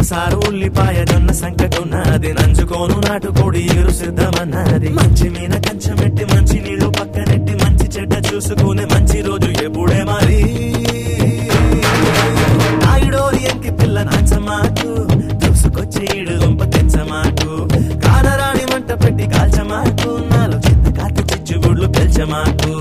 sir ఉల్లిపాయ జొన్న సంకటున్నది నంచుకోను నాటుకోడి ఎగురు సిద్ధమన్నది మంచి మీన కంచమెట్టి మంచి నీళ్లు పక్కనెట్టి మంచి చెడ్డ చూసుకునే మంచి రోజు ఎప్పుడే మరి నాయుడోరి ఎంకి పిల్ల నాంచమాకు చూసుకొచ్చి ఈడు దుంప తెంచమాకు కానరాని మంట పెట్టి కాల్చమాకు నాలో చిత్త కాతి చిచ్చుగుడ్లు పెల్చమాకు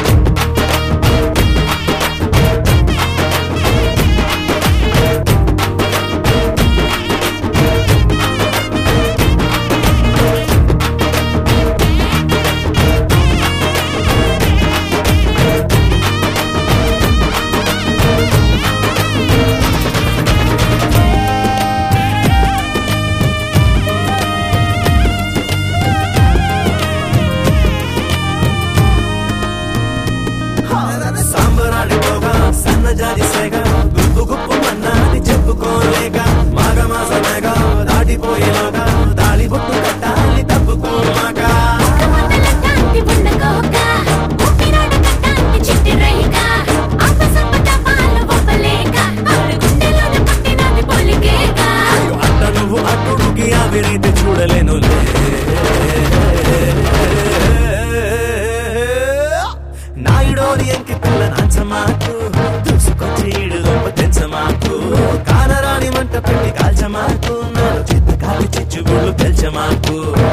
గుప్పు గుప్పు మన్నాది చెప్పుకోలేక మాఘమాసమేగా దాటిపోయేలోగా దాళి బొట్టు కట్టాలి తప్పుకోమాక అట్ట నువ్వు అట్టుడికి అవినీతి చూడలేనులే నాయుడోరి ఎంకి పిల్ల నాంచమాకు చూసుకొచ్చి ఈడు దుంప తెంచమాకు కానరాని మంట పెట్టి కాల్చమాకు నాలో చిత్త కాలి చిచ్చుగుళ్ళు పెల్చమాకు